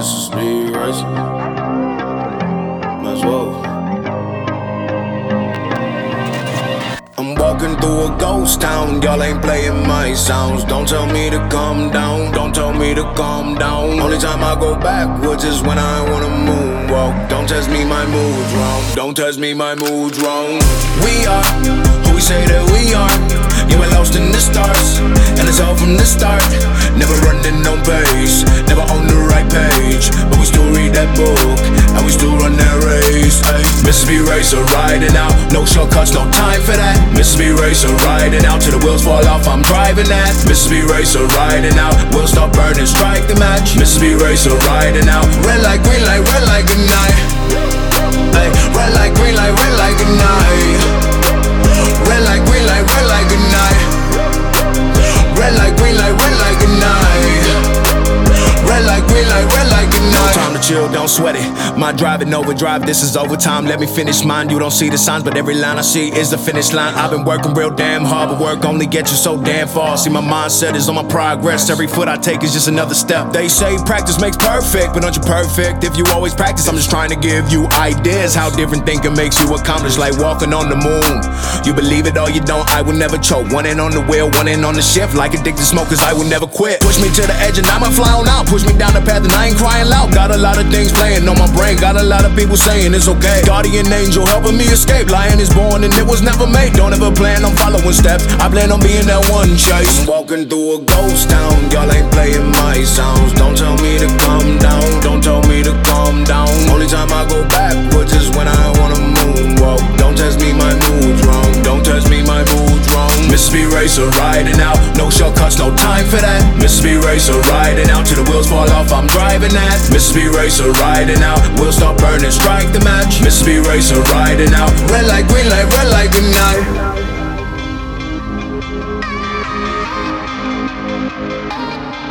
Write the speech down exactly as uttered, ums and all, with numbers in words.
Mississippi racing. Might as well. I'm walking through a ghost town, y'all ain't playing my sounds. Don't tell me to calm down, don't tell me to calm down. Only time I go backwards is when I wanna moonwalk. Don't test me, my mood's wrong. Don't test me, my mood's wrong. We are who we say that we are. Yeah, we're lost in the stars, and it's all from the start. Never running on pace, never on the right page, but we still read that book, and we still run that race. Ay. Mississippi racer riding out, no shortcuts, no time for that. Mississippi racer riding out till the wheels fall off, I'm driving that. Mississippi racer riding out, we'll stop burning, strike the match. Mississippi racer riding out, red light, green light, red light, good night. Ay. Red light, green light, red light, good night. Red light, green light, red light, good night. Red light, green light, red light, good night. Red light, green light, red light, good night. No time to chill, don't sweat it. My driving overdrive, this is overtime. Let me finish mine. You don't see the signs, but every line I see is the finish line. I've been working real damn hard, but work only gets you so damn far. See, my mindset is on my progress. Every foot I take is just another step. They say practice makes perfect, but aren't you perfect if you always practice? I'm just trying to give you ideas how different thinking makes you accomplish, like walking on the moon. You believe it or you don't, I will never choke. One in on the wheel, one in on the shift. Like addicted smokers, I will never quit. Push me to the edge and I'ma fly on out. Push me down the path and I ain't crying loud. Got a lot of things playing on my brain, got a lot of people saying it's okay. Guardian angel helping me escape. Lion is born and it was never made. Don't ever plan on following steps, I plan on being that one chase. I'm walking through a ghost town, y'all ain't playing my sounds. Don't tell me to calm down, don't tell me to calm down. Only time I go backwards is when I wanna moonwalk. Don't test me, my mood's wrong. Don't test me, my mood's wrong. Mississippi racer riding out, no shortcuts, no time for that. Mississippi racer riding out till the wheels fall off, I'm driving that. Mississippi racer riding out, we'll stop burning, strike the match. Mississippi racer riding out, red light, green light, red light, good night.